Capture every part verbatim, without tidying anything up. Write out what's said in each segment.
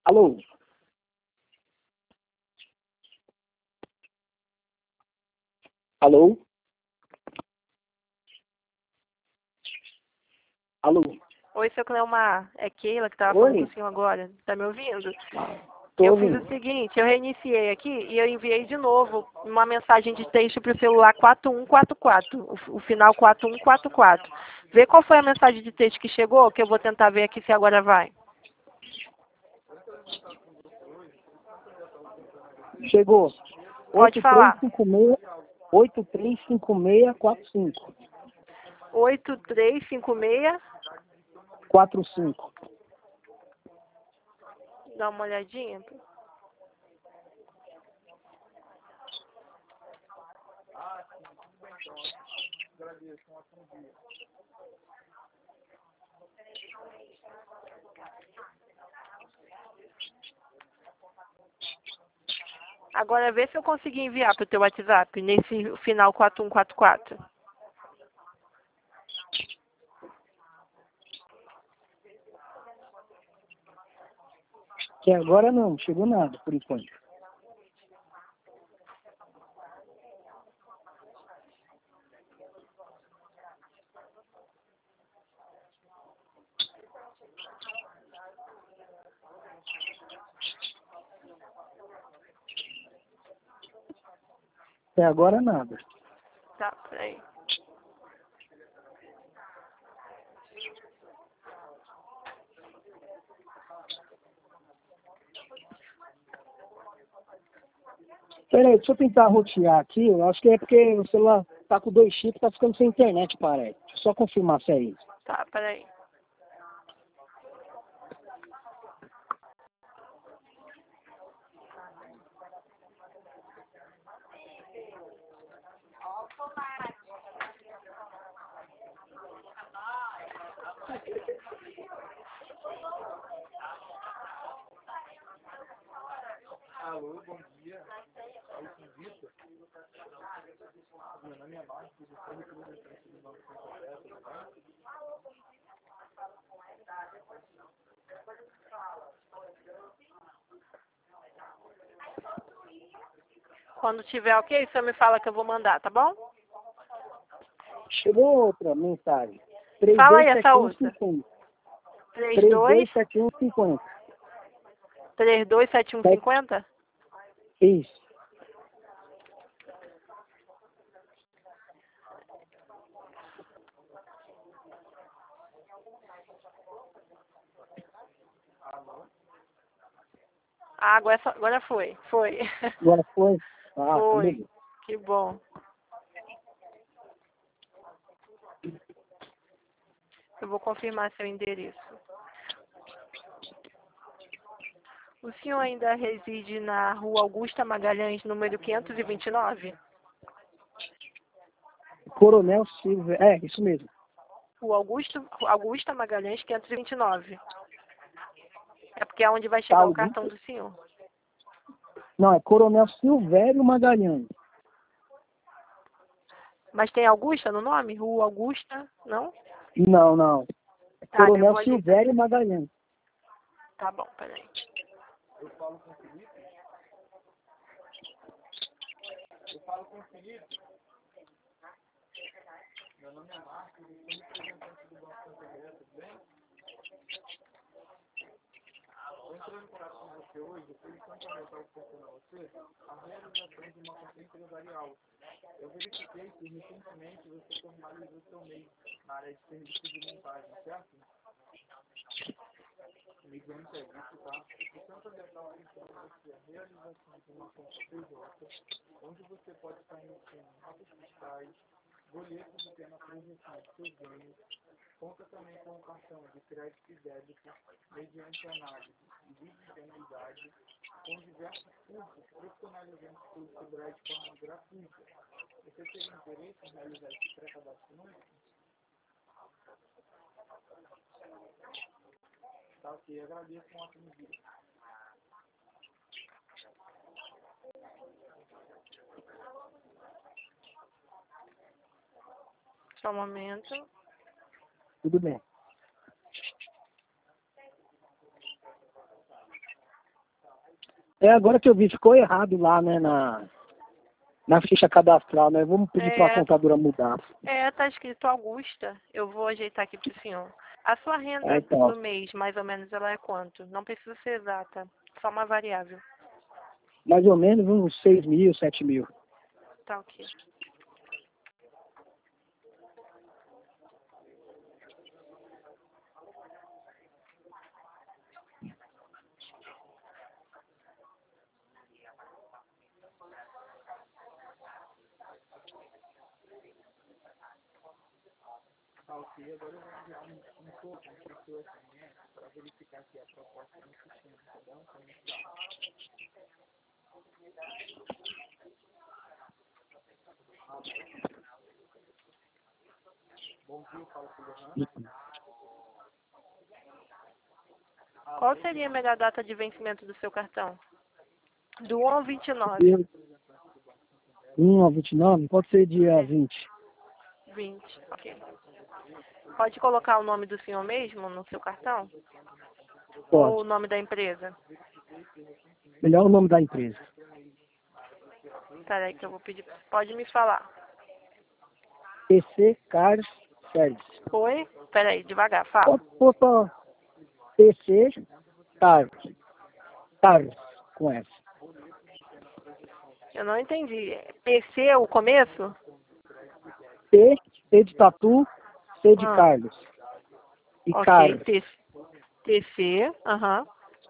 Alô? Alô? Alô? Oi, seu Cleomar. É Keila que estava Oi? falando com o senhor agora. Tá me ouvindo? Tô Eu fiz ouvindo. o seguinte, eu reiniciei aqui e eu enviei de novo uma mensagem de texto para o celular quatro um quatro quatro, o, o final quatro um quatro quatro. Vê qual foi a mensagem de texto que chegou, que eu vou tentar ver aqui se agora vai. Chegou. Pode oito três falar. cinco seis, oito três cinco seis quatro cinco. oito três cinco seis, quatro cinco. dá uma olhadinha. Agora vê se eu consegui enviar para o teu WhatsApp, nesse final quatro um quatro quatro. Que agora não, chegou nada, por enquanto. Até agora nada. Tá, peraí. Peraí, deixa eu tentar rotear aqui. Eu acho que é porque o celular tá com dois chips, tá ficando sem internet, parece. Deixa eu só confirmar se é isso. Tá, peraí. Alô, bom dia. Falo com o Vitor. Meu nome é Marcos, eu sou representante do Banco Santander, tudo bem? Quando tiver ok, você me fala que eu vou mandar, tá bom? Chegou outra mensagem. Fala aí três dois sete essa um outra. cinco zero. três três dois dois sete um cinco zero. três dois sete um cinco zero. Isso. Ah, agora, só- agora foi. Foi. Agora foi? Ah, então Foi. beleza. Que bom. Eu vou confirmar seu endereço. O senhor ainda reside na Rua Augusta Magalhães, número quinhentos e vinte e nove? Coronel Silva. É, isso mesmo. Rua Augusto, Augusta Magalhães, quinhentos e vinte e nove. É porque é onde vai Tá, chegar o Augusto? cartão do senhor. Não, é Coronel Silvério Magalhães. Mas tem Augusta no nome? Rua Augusta, não? Não, não. É Tá, eu Coronel vou ali. Silvério Magalhães. Tá bom, peraí. Eu falo com o Felipe. Eu falo com o Felipe. Meu nome é Marcos, eu sou representante do Banco Santander, tudo bem? Eu entrei em contato com você hoje, depois de Santander estava oferecendo a você a realização de uma compra empresarial. Eu verifiquei que recentemente você formalizou seu M E I na área de serviço de montagem, certo? Mediante a isso, tá? O Santander está oferecendo a você a realização de uma compra P J, onde você pode estar emitindo notas fiscais, boletos de pena projeção de seus ganhos, conta também com um cartão de crédito e débito, mediante análise de vídeo de anuidade, com diversos cursos profissionalizantes pelo Sebrae de forma gratuita. Você teria interesse em realizar esse pré-cadastro novo? Tá ok, agradeço, um ótimo dia. Só um momento. Tudo bem. É, agora que eu vi, ficou errado lá, né, na, na ficha cadastral, né? Vamos pedir É, para a contadora mudar. é, tá escrito Augusta. Eu vou ajeitar aqui pro senhor. A sua renda É, então, do mês, mais ou menos, ela é quanto? Não precisa ser exata, só uma variável. mais ou menos uns seis mil, sete mil. Tá ok. Tá ok, agora eu vou enviar um, um token para o seu S M S para verificar que a proposta está no sistema, tá bom? Então, bom dia, eu falo com o Johan. Qual seria a melhor data de vencimento do seu cartão? Do um ao vinte e nove. um ao vinte e nove, pode ser dia vinte. vinte, ok. Pode colocar o nome do senhor mesmo no seu cartão? Ou o Pode. nome da empresa? Melhor o nome da empresa. Peraí que eu vou pedir. Pode me falar. P C Cars Service. Oi? Peraí, devagar, fala. Pode pôr só P C Cars. Cars, com S. Eu não entendi. P C, o começo? P, T de Tatu, C de Ah, Carlos. E ok. Cars. T- TC, aham.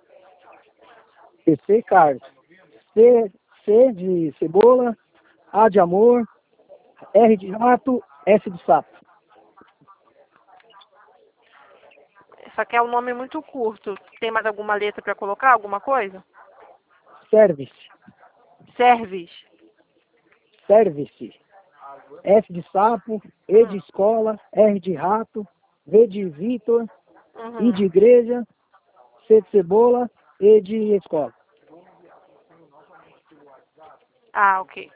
P C Cars. C, C de cebola, A de amor, R de rato, S de sapo. Só que é um nome muito curto. Tem mais alguma letra para colocar? Alguma coisa? Service. Service. Service. S de sapo, E de Hum. escola, R de rato, V de Vitor, I de Uhum. igreja, C de cebola, E de escola. Ah, ok.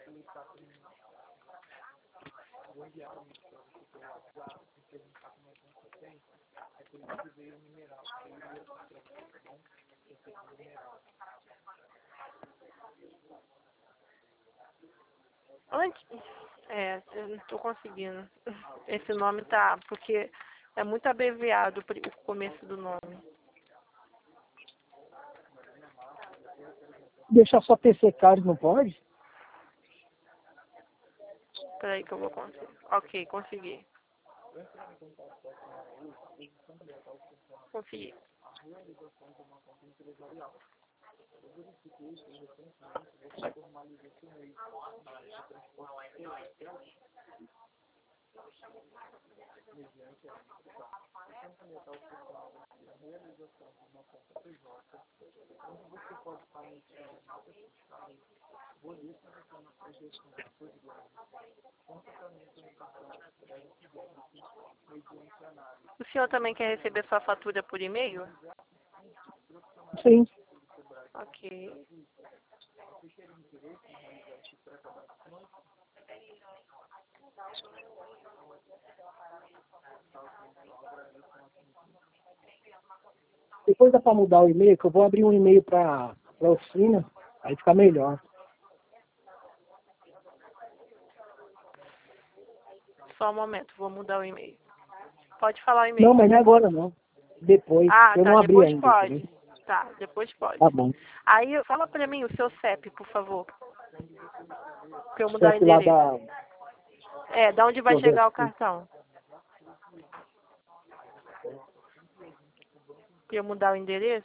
Antes, é, eu não tô conseguindo. Esse nome tá, porque é muito abreviado o começo do nome. Deixar só P C Cars não pode? Peraí que eu vou conseguir. Ok, consegui. Consegui. O senhor também quer receber sua fatura por e-mail? Sim. Ok. Depois dá para mudar o e-mail, que eu vou abrir um e-mail para a oficina, aí fica melhor. Só um momento, vou mudar o e-mail. Pode falar o Não, e-mail. mas não é agora não. Depois. Ah, Eu tá, não abri depois ainda, pode. entendeu? Tá, depois pode. Tá bom. Aí, fala pra mim o seu C E P, por favor. Pra eu mudar o Chefe lá endereço. da. É, da onde vai Deixa eu ver chegar o aqui. cartão? Pra eu mudar o endereço?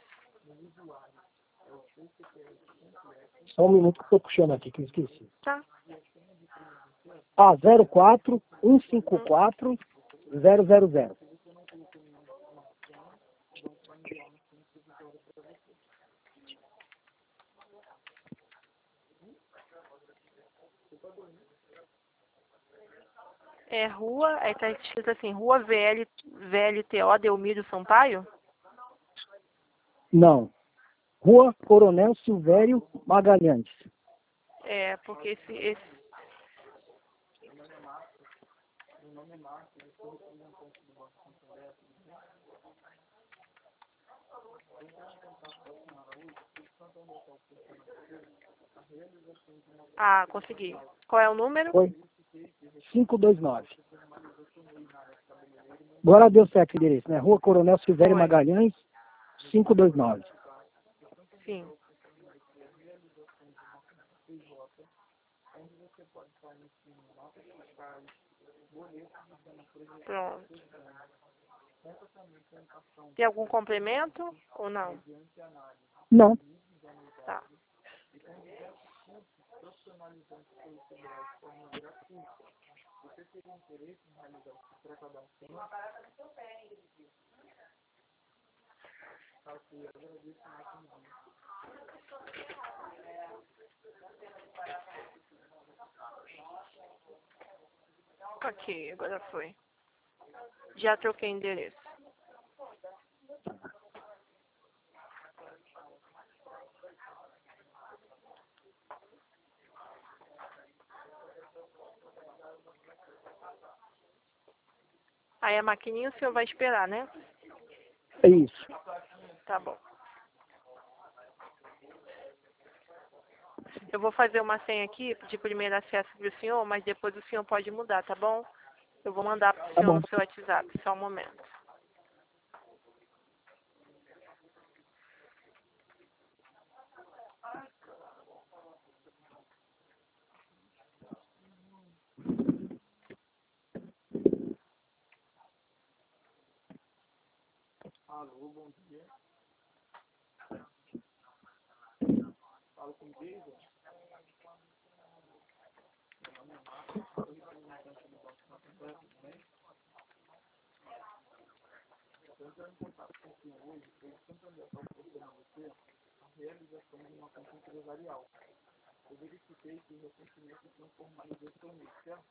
Só um minuto que eu tô puxando aqui, que eu esqueci. Tá. Ah, zero quatro um cinco quatro zero zero zero. É rua, aí tá escrito assim, rua V L, V L T O Delmiro Sampaio? Não. Rua Coronel Silvério Magalhães. É, porque esse, esse... Ah, consegui. Qual é o número? Foi cinco dois nove. Agora deu certo o endereço, né? Rua Coronel Silvério Foi. Magalhães, cinco dois nove. Sim. Pronto. Tem algum complemento ou não? Não. Tá. Ok, agora foi. Já troquei endereço. Aí a maquininha o senhor vai esperar, né? É isso. Tá bom. Eu vou fazer uma senha aqui de primeiro acesso para o senhor, mas depois o senhor pode mudar, tá bom? Eu vou mandar para o Tá senhor bom. no seu WhatsApp, só um momento. Alô, bom dia. Falo com o Diego. Meu nome é Marcos, sou representante do Banco Santander, tudo bem? Estou entrando em contato com o senhor hoje, pois o Santander está oferecendo a você a realização de uma conta empresarial. Eu verifiquei que recentemente o senhor formalizou seu M I C, certo?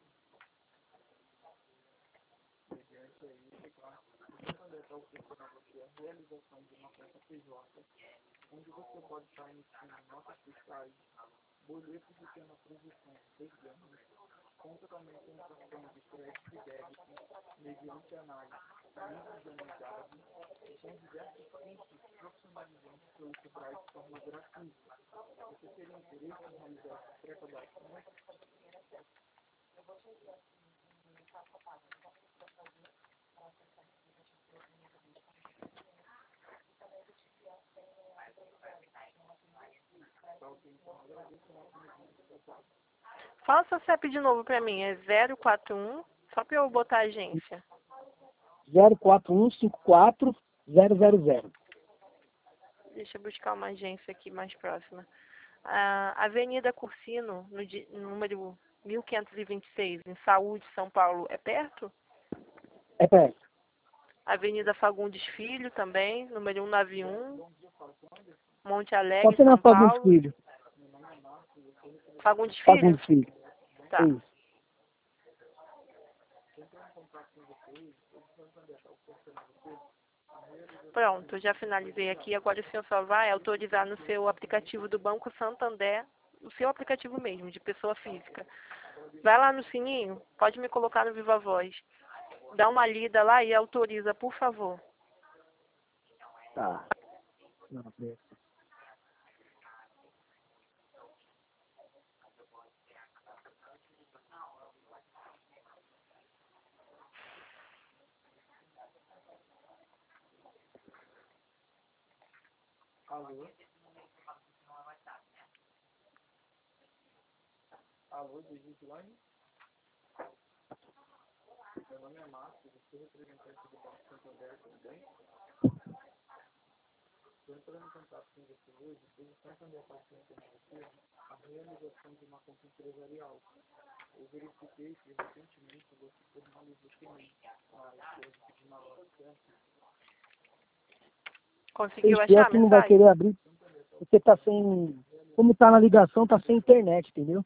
Mediante aí, tá? O Santander está oferecendo a você a realização de uma conta P J, onde você pode estar emitindo notas fiscais, boletos de pequena projeção de seus ganhos, conta também penetração de crédito e débito, mediante análise de nível de anuidade, e com diversos cursos profissionalizantes pelo Sebrae de forma gratuita. Você teria interesse em realizar esse pré-cadastramento? Tá ok, então agradeço a nossa. Fala seu C E P de novo pra mim, é zero quatro um, só pra eu botar a agência. zero quatro um cinco quatro zero zero zero. Deixa eu buscar uma agência aqui mais próxima. Ah, Avenida Cursino, no di- número mil quinhentos e vinte e seis, em Saúde, São Paulo, é perto? É perto. Avenida Fagundes Filho também, número cento e noventa e um, Monte Pode Alegre, ser na São Fagundes Paulo. Filho. Fagundes Filho? Fagundes Filho. Tá. É isso. Pronto, eu já finalizei aqui. Agora o senhor só vai autorizar no seu aplicativo do Banco Santander, o seu aplicativo mesmo, de pessoa física. Vai lá no sininho, pode me colocar no Viva Voz. Dá uma lida lá e autoriza, por favor. Tá. Não, beleza. Alô? Alô, Digislane? Meu nome é Márcio, eu sou representante do Banco Santander, tudo bem? Estou entrando em contato com você hoje, pois o Santander está oferecendo a você a realização de uma conta empresarial. Eu verifiquei que recentemente você formalizou também a esposa de uma loja, certo? Conseguiu Se achar é a que não vai mensagem? querer abrir, porque tá sem. Como tá na ligação, tá sem internet, entendeu?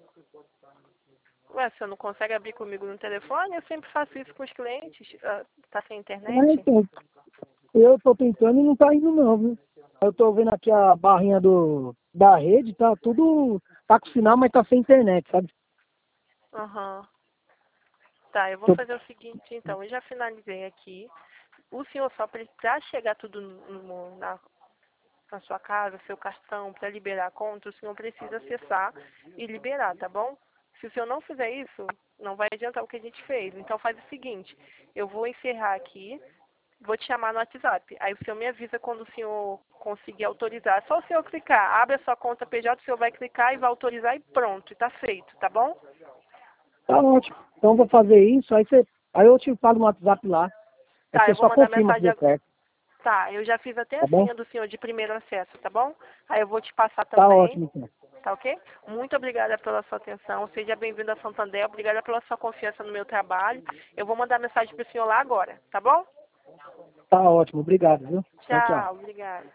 Ué, você não consegue abrir comigo no telefone? Eu sempre faço isso com os clientes. Ah, tá sem É, internet? então, eu tô tentando e não tá indo não, viu? Eu tô vendo aqui a barrinha do, da rede, tá tudo. Tá com sinal, mas tá sem internet, sabe? Aham. Tá, eu vou Tô- fazer o seguinte, então. Eu já finalizei aqui. O senhor só para chegar tudo no, na, na sua casa, seu cartão, para liberar a conta, o senhor precisa acessar e liberar, tá bom? Se o senhor não fizer isso, não vai adiantar o que a gente fez. Então faz o seguinte, eu vou encerrar aqui, vou te chamar no WhatsApp. Aí o senhor me avisa quando o senhor conseguir autorizar. É só o senhor clicar, abre a sua conta P J, o senhor vai clicar e vai autorizar e pronto, e tá feito, tá bom? Tá ótimo. Então eu vou fazer isso, aí, você, aí eu te falo no WhatsApp lá. Aí Tá, você eu vou só mandar confirma se mensagem. deu certo, Tá, eu já fiz até tá a bom? senha do senhor de primeiro acesso, tá bom? Aí eu vou te passar Tá também, ótimo, então. tá ok? Muito obrigada pela sua atenção. Seja bem-vindo a Santander. Obrigada pela sua confiança no meu trabalho. Eu vou mandar mensagem pro senhor lá agora, tá bom? Tá ótimo, obrigado, viu? Tchau, tchau. Tchau, obrigada.